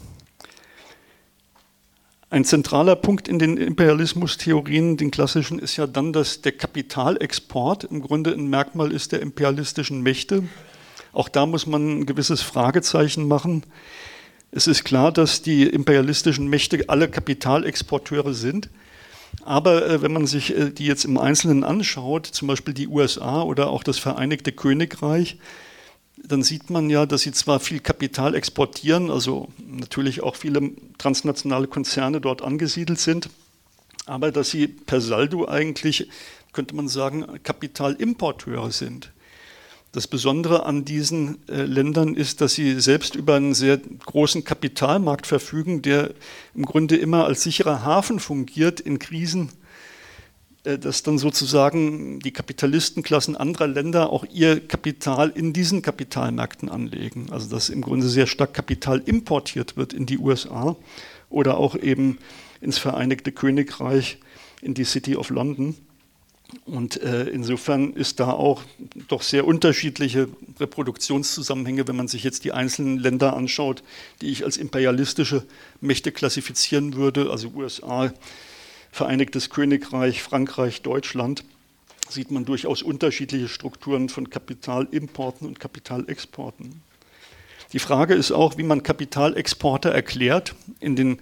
Ein zentraler Punkt in den Imperialismustheorien, den klassischen, ist ja dann, dass der Kapitalexport im Grunde ein Merkmal ist der imperialistischen Mächte. Auch da muss man ein gewisses Fragezeichen machen. Es ist klar, dass die imperialistischen Mächte alle Kapitalexporteure sind. Aber wenn man sich die jetzt im Einzelnen anschaut, zum Beispiel die USA oder auch das Vereinigte Königreich, dann sieht man ja, dass sie zwar viel Kapital exportieren, also natürlich auch viele transnationale Konzerne dort angesiedelt sind, aber dass sie per Saldo eigentlich, könnte man sagen, Kapitalimporteure sind. Das Besondere an diesen Ländern ist, dass sie selbst über einen sehr großen Kapitalmarkt verfügen, der im Grunde immer als sicherer Hafen fungiert in Krisen, dass dann sozusagen die Kapitalistenklassen anderer Länder auch ihr Kapital in diesen Kapitalmärkten anlegen. Also dass im Grunde sehr stark Kapital importiert wird in die USA oder auch eben ins Vereinigte Königreich, in die City of London. Und insofern ist da auch doch sehr unterschiedliche Reproduktionszusammenhänge, wenn man sich jetzt die einzelnen Länder anschaut, die ich als imperialistische Mächte klassifizieren würde, also USA, Vereinigtes Königreich, Frankreich, Deutschland, sieht man durchaus unterschiedliche Strukturen von Kapitalimporten und Kapitalexporten. Die Frage ist auch, wie man Kapitalexporte erklärt. In den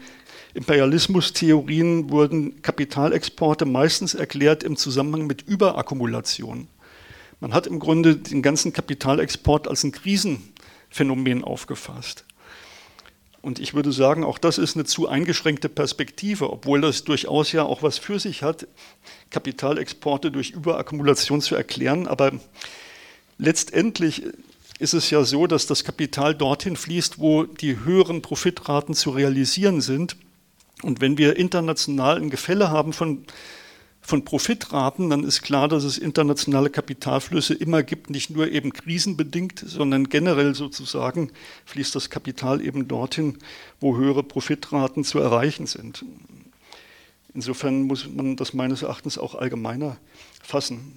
Imperialismustheorien wurden Kapitalexporte meistens erklärt im Zusammenhang mit Überakkumulation. Man hat im Grunde den ganzen Kapitalexport als ein Krisenphänomen aufgefasst. Und ich würde sagen, auch das ist eine zu eingeschränkte Perspektive, obwohl das durchaus ja auch was für sich hat, Kapitalexporte durch Überakkumulation zu erklären. Aber letztendlich ist es ja so, dass das Kapital dorthin fließt, wo die höheren Profitraten zu realisieren sind. Und wenn wir international ein Gefälle haben von von Profitraten, dann ist klar, dass es internationale Kapitalflüsse immer gibt, nicht nur eben krisenbedingt, sondern generell sozusagen fließt das Kapital eben dorthin, wo höhere Profitraten zu erreichen sind. Insofern muss man das meines Erachtens auch allgemeiner fassen.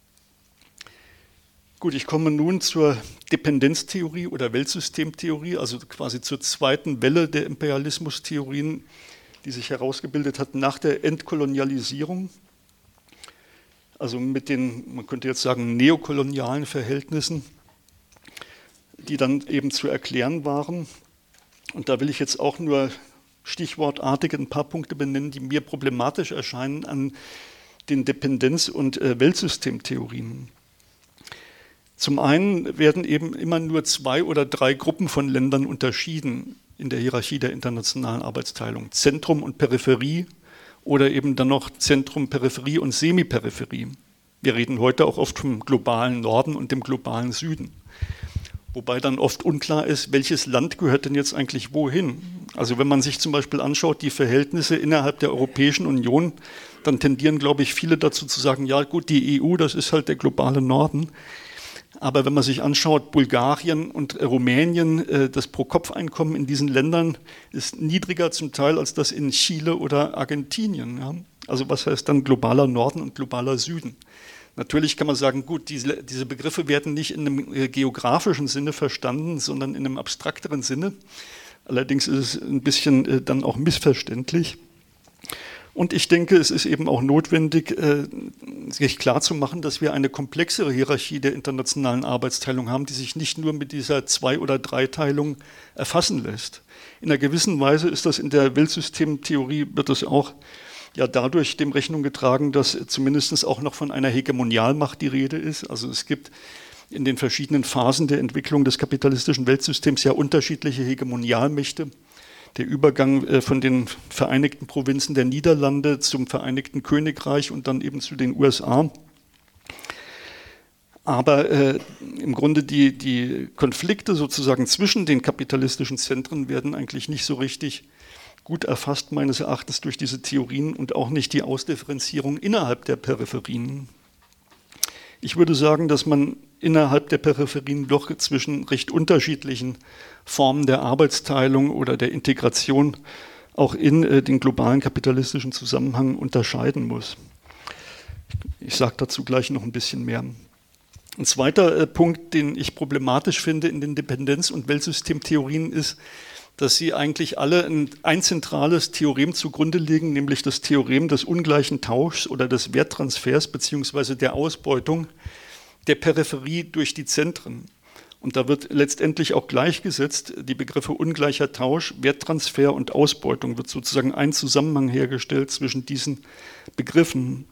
Gut, ich komme nun zur Dependenztheorie oder Weltsystemtheorie, also quasi zur zweiten Welle der Imperialismustheorien, die sich herausgebildet hat nach der Entkolonialisierung, also mit den, man könnte jetzt sagen, neokolonialen Verhältnissen, die dann eben zu erklären waren. Und da will ich jetzt auch nur stichwortartig ein paar Punkte benennen, die mir problematisch erscheinen an den Dependenz- und Weltsystemtheorien. Zum einen werden eben immer nur 2 oder 3 Gruppen von Ländern unterschieden in der Hierarchie der internationalen Arbeitsteilung. Zentrum und Peripherie oder eben dann noch Zentrum, Peripherie und Semiperipherie. Wir reden heute auch oft vom globalen Norden und dem globalen Süden. Wobei dann oft unklar ist, welches Land gehört denn jetzt eigentlich wohin. Also wenn man sich zum Beispiel anschaut, die Verhältnisse innerhalb der Europäischen Union, dann tendieren, glaube ich, viele dazu zu sagen, ja gut, die EU, das ist halt der globale Norden. Aber wenn man sich anschaut, Bulgarien und Rumänien, das Pro-Kopf-Einkommen in diesen Ländern ist niedriger zum Teil als das in Chile oder Argentinien. Ja? Also was heißt dann globaler Norden und globaler Süden? Natürlich kann man sagen, gut, diese Begriffe werden nicht in einem geografischen Sinne verstanden, sondern in einem abstrakteren Sinne. Allerdings ist es ein bisschen dann auch missverständlich. Und ich denke, es ist eben auch notwendig, sich klarzumachen, dass wir eine komplexere Hierarchie der internationalen Arbeitsteilung haben, die sich nicht nur mit dieser 2- oder 3-Teilung erfassen lässt. In einer gewissen Weise ist das in der Weltsystemtheorie, wird es auch ja dadurch dem Rechnung getragen, dass zumindest auch noch von einer Hegemonialmacht die Rede ist. Also es gibt in den verschiedenen Phasen der Entwicklung des kapitalistischen Weltsystems ja unterschiedliche Hegemonialmächte. Der Übergang von den Vereinigten Provinzen der Niederlande zum Vereinigten Königreich und dann eben zu den USA. Aber im Grunde die Konflikte sozusagen zwischen den kapitalistischen Zentren werden eigentlich nicht so richtig gut erfasst, meines Erachtens, durch diese Theorien und auch nicht die Ausdifferenzierung innerhalb der Peripherien. Ich würde sagen, dass man innerhalb der Peripherien doch zwischen recht unterschiedlichen Formen der Arbeitsteilung oder der Integration auch in den globalen kapitalistischen Zusammenhang unterscheiden muss. Ich sage dazu gleich noch ein bisschen mehr. Ein zweiter Punkt, den ich problematisch finde in den Dependenz- und Weltsystemtheorien ist, dass sie eigentlich alle ein zentrales Theorem zugrunde legen, nämlich das Theorem des ungleichen Tauschs oder des Werttransfers bzw. der Ausbeutung der Peripherie durch die Zentren. Und da wird letztendlich auch gleichgesetzt, die Begriffe ungleicher Tausch, Werttransfer und Ausbeutung, wird sozusagen ein Zusammenhang hergestellt zwischen diesen Begriffen.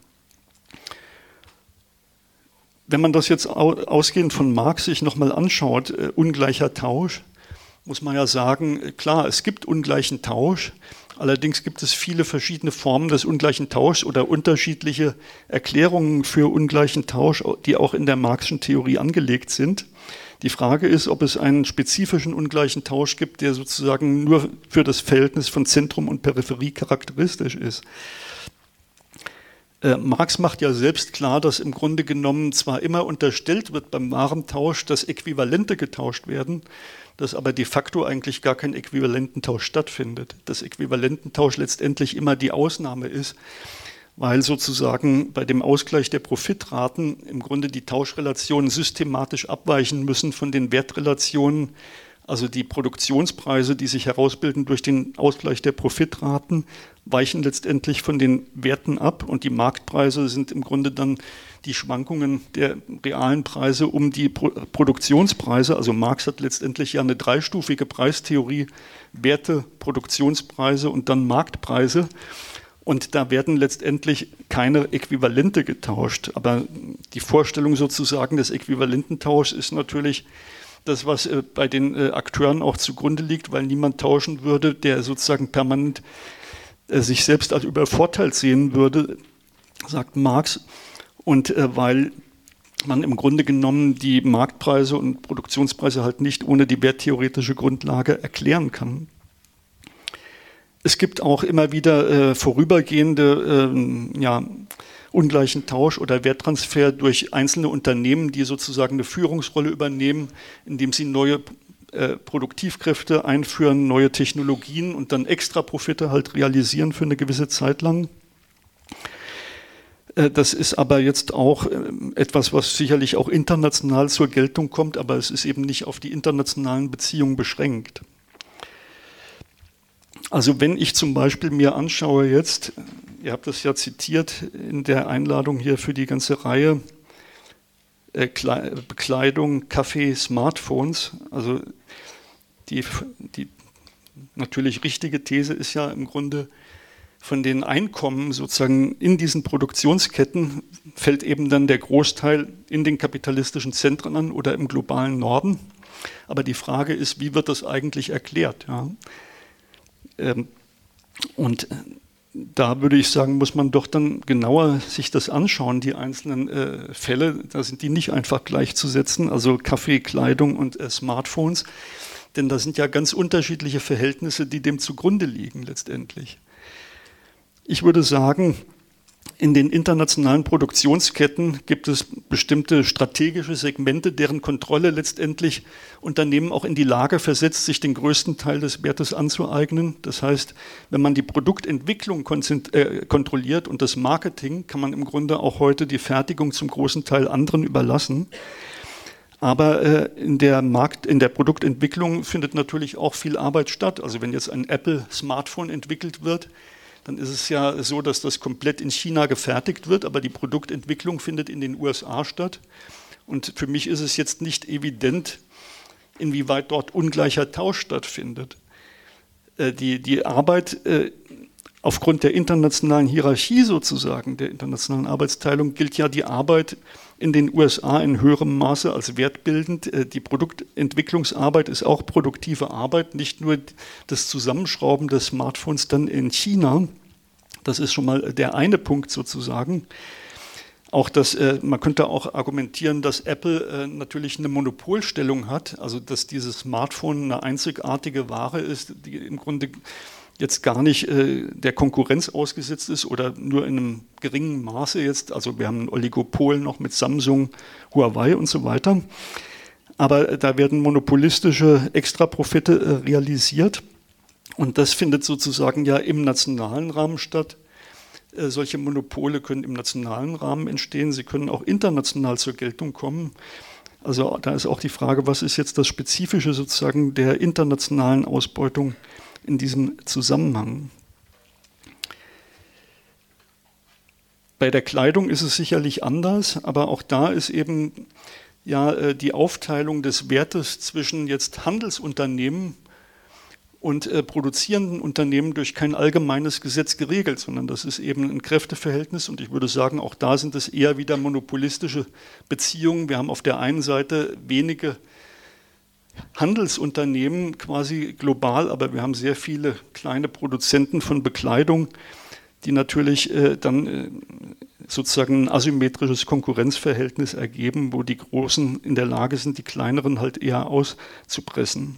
Wenn man das jetzt ausgehend von Marx sich nochmal anschaut, ungleicher Tausch, muss man ja sagen, klar, es gibt ungleichen Tausch, allerdings gibt es viele verschiedene Formen des ungleichen Tauschs oder unterschiedliche Erklärungen für ungleichen Tausch, die auch in der Marxischen Theorie angelegt sind. Die Frage ist, ob es einen spezifischen ungleichen Tausch gibt, der sozusagen nur für das Verhältnis von Zentrum und Peripherie charakteristisch ist. Marx macht ja selbst klar, dass im Grunde genommen zwar immer unterstellt wird beim Warentausch, dass Äquivalente getauscht werden, dass aber de facto eigentlich gar kein Äquivalententausch stattfindet. Dass Äquivalententausch letztendlich immer die Ausnahme ist, weil sozusagen bei dem Ausgleich der Profitraten im Grunde die Tauschrelationen systematisch abweichen müssen von den Wertrelationen. Also die Produktionspreise, die sich herausbilden durch den Ausgleich der Profitraten, weichen letztendlich von den Werten ab und die Marktpreise sind im Grunde dann die Schwankungen der realen Preise um die Produktionspreise. Also Marx hat letztendlich ja eine dreistufige Preistheorie, Werte, Produktionspreise und dann Marktpreise. Und da werden letztendlich keine Äquivalente getauscht. Aber die Vorstellung sozusagen des Äquivalententauschs ist natürlich das, was bei den Akteuren auch zugrunde liegt, weil niemand tauschen würde, der sozusagen permanent sich selbst als übervorteilt sehen würde, sagt Marx. Und weil man im Grunde genommen die Marktpreise und Produktionspreise halt nicht ohne die werttheoretische Grundlage erklären kann. Es gibt auch immer wieder vorübergehende ungleichen Tausch oder Werttransfer durch einzelne Unternehmen, die sozusagen eine Führungsrolle übernehmen, indem sie neue Produktivkräfte einführen, neue Technologien und dann extra Profite halt realisieren für eine gewisse Zeit lang. Das ist aber jetzt auch etwas, was sicherlich auch international zur Geltung kommt, aber es ist eben nicht auf die internationalen Beziehungen beschränkt. Also wenn ich zum Beispiel mir anschaue jetzt, ihr habt das ja zitiert in der Einladung hier für die ganze Reihe, Bekleidung, Kaffee, Smartphones, also die natürlich richtige These ist ja im Grunde, von den Einkommen sozusagen in diesen Produktionsketten fällt eben dann der Großteil in den kapitalistischen Zentren an oder im globalen Norden. Aber die Frage ist, wie wird das eigentlich erklärt? Ja? Und da würde ich sagen, muss man doch dann genauer sich das anschauen, die einzelnen Fälle. Da sind die nicht einfach gleichzusetzen, also Kaffee, Kleidung und Smartphones. Denn da sind ja ganz unterschiedliche Verhältnisse, die dem zugrunde liegen letztendlich. Ich würde sagen, in den internationalen Produktionsketten gibt es bestimmte strategische Segmente, deren Kontrolle letztendlich Unternehmen auch in die Lage versetzt, sich den größten Teil des Wertes anzueignen. Das heißt, wenn man die Produktentwicklung kontrolliert und das Marketing, kann man im Grunde auch heute die Fertigung zum großen Teil anderen überlassen. Aber in der Produktentwicklung findet natürlich auch viel Arbeit statt. Also wenn jetzt ein Apple-Smartphone entwickelt wird, dann ist es ja so, dass das komplett in China gefertigt wird, aber die Produktentwicklung findet in den USA statt. Und für mich ist es jetzt nicht evident, inwieweit dort ungleicher Tausch stattfindet. Die Arbeit aufgrund der internationalen Hierarchie sozusagen, der internationalen Arbeitsteilung, gilt ja die Arbeit in den USA in höherem Maße als wertbildend. Die Produktentwicklungsarbeit ist auch produktive Arbeit, nicht nur das Zusammenschrauben des Smartphones dann in China. Das ist schon mal der eine Punkt sozusagen. Auch man könnte auch argumentieren, dass Apple natürlich eine Monopolstellung hat, also dass dieses Smartphone eine einzigartige Ware ist, die im Grunde jetzt gar nicht der Konkurrenz ausgesetzt ist oder nur in einem geringen Maße jetzt. Also wir haben ein Oligopol noch mit Samsung, Huawei und so weiter. Aber da werden monopolistische Extraprofite realisiert und das findet sozusagen ja im nationalen Rahmen statt. Solche Monopole können im nationalen Rahmen entstehen, sie können auch international zur Geltung kommen. Also da ist auch die Frage, was ist jetzt das Spezifische sozusagen der internationalen Ausbeutung in diesem Zusammenhang. Bei der Kleidung ist es sicherlich anders, aber auch da ist eben ja die Aufteilung des Wertes zwischen jetzt Handelsunternehmen und produzierenden Unternehmen durch kein allgemeines Gesetz geregelt, sondern das ist eben ein Kräfteverhältnis und ich würde sagen, auch da sind es eher wieder monopolistische Beziehungen. Wir haben auf der einen Seite wenige Handelsunternehmen quasi global, aber wir haben sehr viele kleine Produzenten von Bekleidung, die natürlich dann sozusagen ein asymmetrisches Konkurrenzverhältnis ergeben, wo die Großen in der Lage sind, die Kleineren halt eher auszupressen.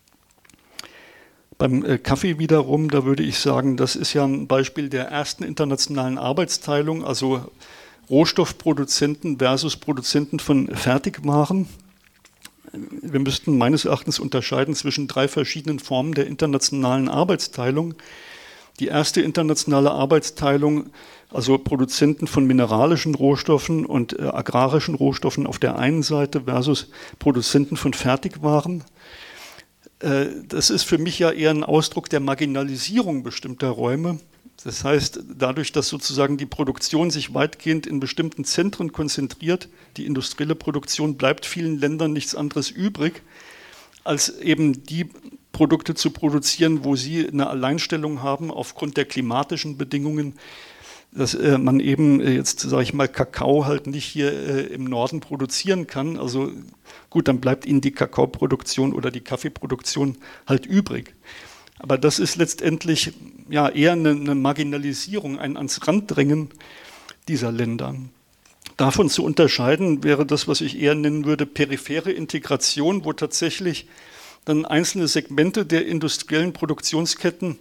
Beim Kaffee wiederum, da würde ich sagen, das ist ja ein Beispiel der ersten internationalen Arbeitsteilung, also Rohstoffproduzenten versus Produzenten von Fertigwaren. Wir müssten meines Erachtens unterscheiden zwischen 3 verschiedenen Formen der internationalen Arbeitsteilung. Die erste internationale Arbeitsteilung, also Produzenten von mineralischen Rohstoffen und agrarischen Rohstoffen auf der einen Seite versus Produzenten von Fertigwaren. Das ist für mich ja eher ein Ausdruck der Marginalisierung bestimmter Räume. Das heißt, dadurch, dass sozusagen die Produktion sich weitgehend in bestimmten Zentren konzentriert, die industrielle Produktion, bleibt vielen Ländern nichts anderes übrig, als eben die Produkte zu produzieren, wo sie eine Alleinstellung haben aufgrund der klimatischen Bedingungen, dass man eben jetzt, sage ich mal, Kakao halt nicht hier im Norden produzieren kann. Also gut, dann bleibt ihnen die Kakaoproduktion oder die Kaffeeproduktion halt übrig. Aber das ist letztendlich ja eher eine Marginalisierung, ein ans Rand drängen dieser Länder. Davon zu unterscheiden wäre das, was ich eher nennen würde, periphere Integration, wo tatsächlich dann einzelne Segmente der industriellen Produktionsketten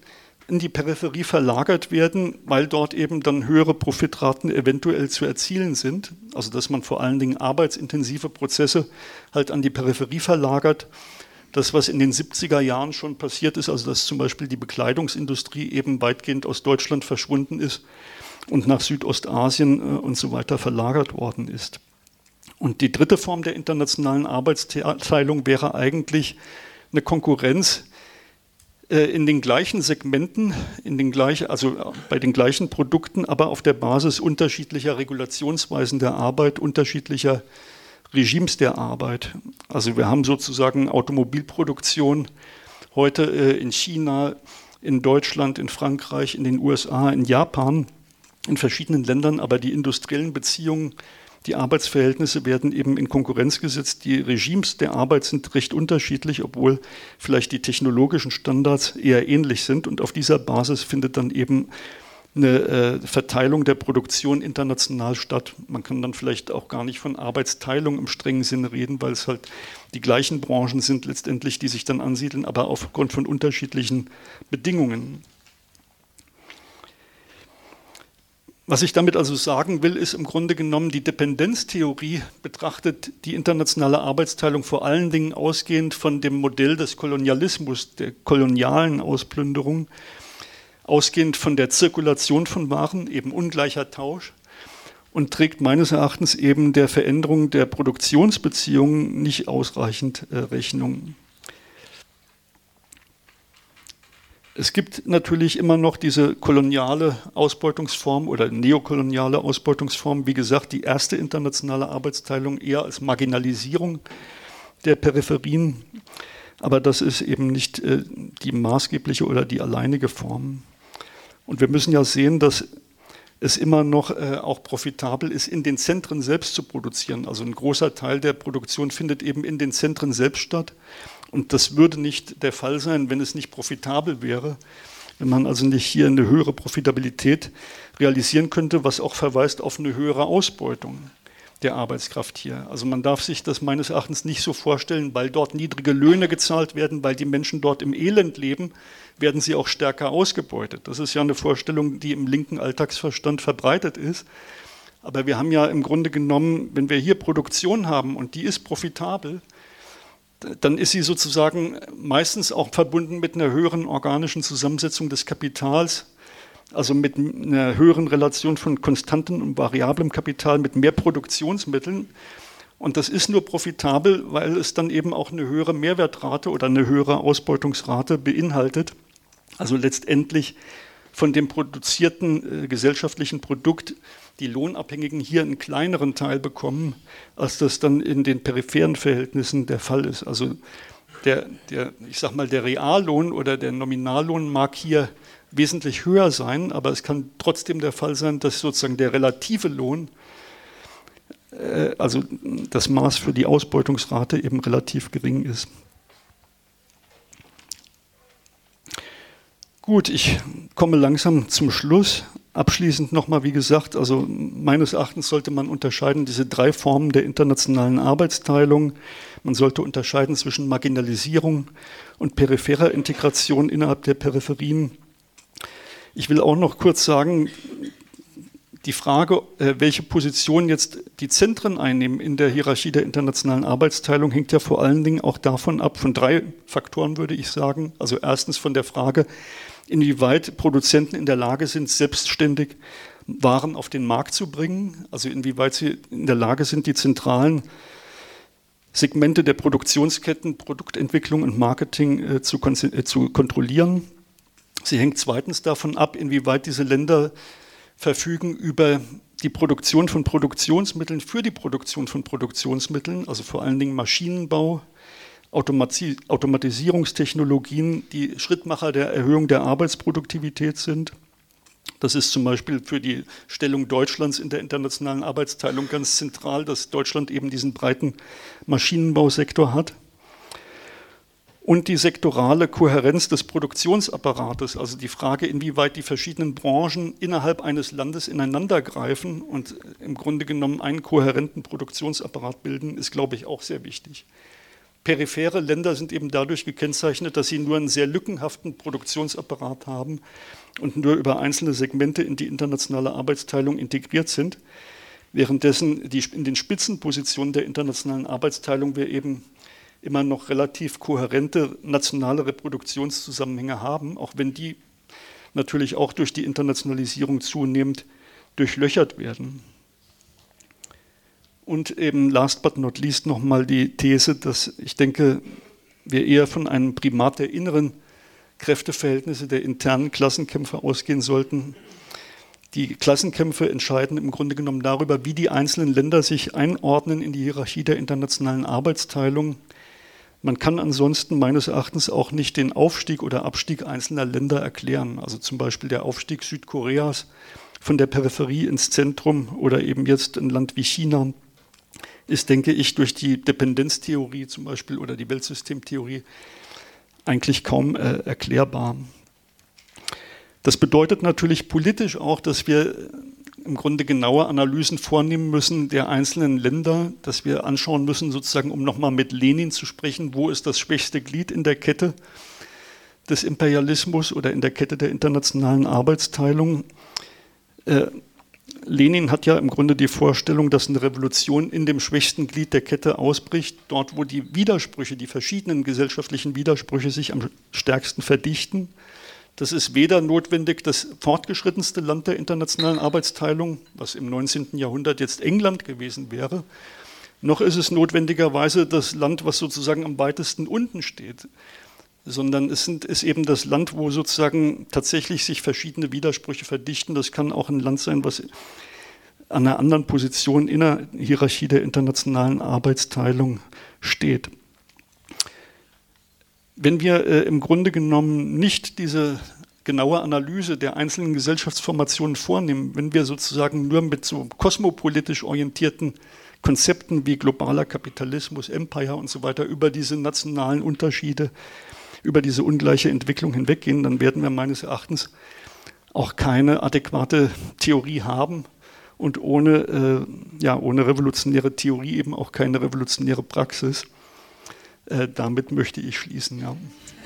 in die Peripherie verlagert werden, weil dort eben dann höhere Profitraten eventuell zu erzielen sind. Also dass man vor allen Dingen arbeitsintensive Prozesse halt an die Peripherie verlagert. Das, was in den 70er Jahren schon passiert ist, also dass zum Beispiel die Bekleidungsindustrie eben weitgehend aus Deutschland verschwunden ist und nach Südostasien und so weiter verlagert worden ist. Und die dritte Form der internationalen Arbeitsteilung wäre eigentlich eine Konkurrenz in den gleichen Segmenten, also bei den gleichen Produkten, aber auf der Basis unterschiedlicher Regulationsweisen der Arbeit, unterschiedlicher Regimes der Arbeit. Also wir haben sozusagen Automobilproduktion heute in China, in Deutschland, in Frankreich, in den USA, in Japan, in verschiedenen Ländern, aber die industriellen Beziehungen, die Arbeitsverhältnisse werden eben in Konkurrenz gesetzt. Die Regimes der Arbeit sind recht unterschiedlich, obwohl vielleicht die technologischen Standards eher ähnlich sind. Und auf dieser Basis findet dann eben eine Verteilung der Produktion international statt. Man kann dann vielleicht auch gar nicht von Arbeitsteilung im strengen Sinne reden, weil es halt die gleichen Branchen sind letztendlich, die sich dann ansiedeln, aber aufgrund von unterschiedlichen Bedingungen. Was ich damit also sagen will, ist im Grunde genommen, die Dependenztheorie betrachtet die internationale Arbeitsteilung vor allen Dingen ausgehend von dem Modell des Kolonialismus, der kolonialen Ausplünderung, ausgehend von der Zirkulation von Waren, eben ungleicher Tausch, und trägt meines Erachtens eben der Veränderung der Produktionsbeziehungen nicht ausreichend Rechnung. Es gibt natürlich immer noch diese koloniale Ausbeutungsform oder neokoloniale Ausbeutungsform. Wie gesagt, die erste internationale Arbeitsteilung eher als Marginalisierung der Peripherien. Aber das ist eben nicht die maßgebliche oder die alleinige Form. Und wir müssen ja sehen, dass es immer noch auch profitabel ist, in den Zentren selbst zu produzieren. Also ein großer Teil der Produktion findet eben in den Zentren selbst statt. Und das würde nicht der Fall sein, wenn es nicht profitabel wäre, wenn man also nicht hier eine höhere Profitabilität realisieren könnte, was auch verweist auf eine höhere Ausbeutung der Arbeitskraft hier. Also man darf sich das meines Erachtens nicht so vorstellen, weil dort niedrige Löhne gezahlt werden, weil die Menschen dort im Elend leben, werden sie auch stärker ausgebeutet. Das ist ja eine Vorstellung, die im linken Alltagsverstand verbreitet ist. Aber wir haben ja im Grunde genommen, wenn wir hier Produktion haben und die ist profitabel, dann ist sie sozusagen meistens auch verbunden mit einer höheren organischen Zusammensetzung des Kapitals, also mit einer höheren Relation von konstantem und variablem Kapital, mit mehr Produktionsmitteln. Und das ist nur profitabel, weil es dann eben auch eine höhere Mehrwertrate oder eine höhere Ausbeutungsrate beinhaltet. Also letztendlich von dem produzierten gesellschaftlichen Produkt die Lohnabhängigen hier einen kleineren Teil bekommen, als das dann in den peripheren Verhältnissen der Fall ist. Also der Reallohn oder der Nominallohn mag hier wesentlich höher sein, aber es kann trotzdem der Fall sein, dass sozusagen der relative Lohn, also das Maß für die Ausbeutungsrate eben relativ gering ist. Gut, ich komme langsam zum Schluss. Abschließend nochmal, wie gesagt, also meines Erachtens sollte man unterscheiden, diese drei Formen der internationalen Arbeitsteilung. Man sollte unterscheiden zwischen Marginalisierung und peripherer Integration innerhalb der Peripherien. Ich will auch noch kurz sagen, die Frage, welche Position jetzt die Zentren einnehmen in der Hierarchie der internationalen Arbeitsteilung, hängt ja vor allen Dingen auch davon ab, von drei Faktoren würde ich sagen. Also erstens von der Frage, inwieweit Produzenten in der Lage sind, selbstständig Waren auf den Markt zu bringen, also inwieweit sie in der Lage sind, die zentralen Segmente der Produktionsketten, Produktentwicklung und Marketing zu kontrollieren. Sie hängt zweitens davon ab, inwieweit diese Länder verfügen über die Produktion von Produktionsmitteln für die Produktion von Produktionsmitteln, also vor allen Dingen Maschinenbau, Automatisierungstechnologien, die Schrittmacher der Erhöhung der Arbeitsproduktivität sind. Das ist zum Beispiel für die Stellung Deutschlands in der internationalen Arbeitsteilung ganz zentral, dass Deutschland eben diesen breiten Maschinenbausektor hat. Und die sektorale Kohärenz des Produktionsapparates, also die Frage, inwieweit die verschiedenen Branchen innerhalb eines Landes ineinandergreifen und im Grunde genommen einen kohärenten Produktionsapparat bilden, ist, glaube ich, auch sehr wichtig. periphere Länder sind eben dadurch gekennzeichnet, dass sie nur einen sehr lückenhaften Produktionsapparat haben und nur über einzelne Segmente in die internationale Arbeitsteilung integriert sind, währenddessen in den Spitzenpositionen der internationalen Arbeitsteilung wir eben immer noch relativ kohärente nationale Reproduktionszusammenhänge haben, auch wenn die natürlich auch durch die Internationalisierung zunehmend durchlöchert werden. Und eben last but not least nochmal die These, dass ich denke, wir eher von einem Primat der inneren Kräfteverhältnisse, der internen Klassenkämpfe ausgehen sollten. Die Klassenkämpfe entscheiden im Grunde genommen darüber, wie die einzelnen Länder sich einordnen in die Hierarchie der internationalen Arbeitsteilung. Man kann ansonsten meines Erachtens auch nicht den Aufstieg oder Abstieg einzelner Länder erklären. Also zum Beispiel der Aufstieg Südkoreas von der Peripherie ins Zentrum oder eben jetzt ein Land wie China ist, denke ich, durch die Dependenztheorie zum Beispiel oder die Weltsystemtheorie eigentlich kaum erklärbar. Das bedeutet natürlich politisch auch, dass wir im Grunde genaue Analysen vornehmen müssen der einzelnen Länder, dass wir anschauen müssen, sozusagen, um nochmal mit Lenin zu sprechen, wo ist das schwächste Glied in der Kette des Imperialismus oder in der Kette der internationalen Arbeitsteilung. Lenin hat ja im Grunde die Vorstellung, dass eine Revolution in dem schwächsten Glied der Kette ausbricht, dort wo die Widersprüche, die verschiedenen gesellschaftlichen Widersprüche sich am stärksten verdichten. Das ist weder notwendig das fortgeschrittenste Land der internationalen Arbeitsteilung, was im 19. Jahrhundert jetzt England gewesen wäre, noch ist es notwendigerweise das Land, was sozusagen am weitesten unten steht, sondern es ist eben das Land, wo sozusagen tatsächlich sich verschiedene Widersprüche verdichten. Das kann auch ein Land sein, was an einer anderen Position in der Hierarchie der internationalen Arbeitsteilung steht. Wenn wir im Grunde genommen nicht diese genaue Analyse der einzelnen Gesellschaftsformationen vornehmen, wenn wir sozusagen nur mit so kosmopolitisch orientierten Konzepten wie globaler Kapitalismus, Empire und so weiter über diese nationalen Unterschiede, über diese ungleiche Entwicklung hinweggehen, dann werden wir meines Erachtens auch keine adäquate Theorie haben und ohne revolutionäre Theorie eben auch keine revolutionäre Praxis. Damit möchte ich schließen. Ja.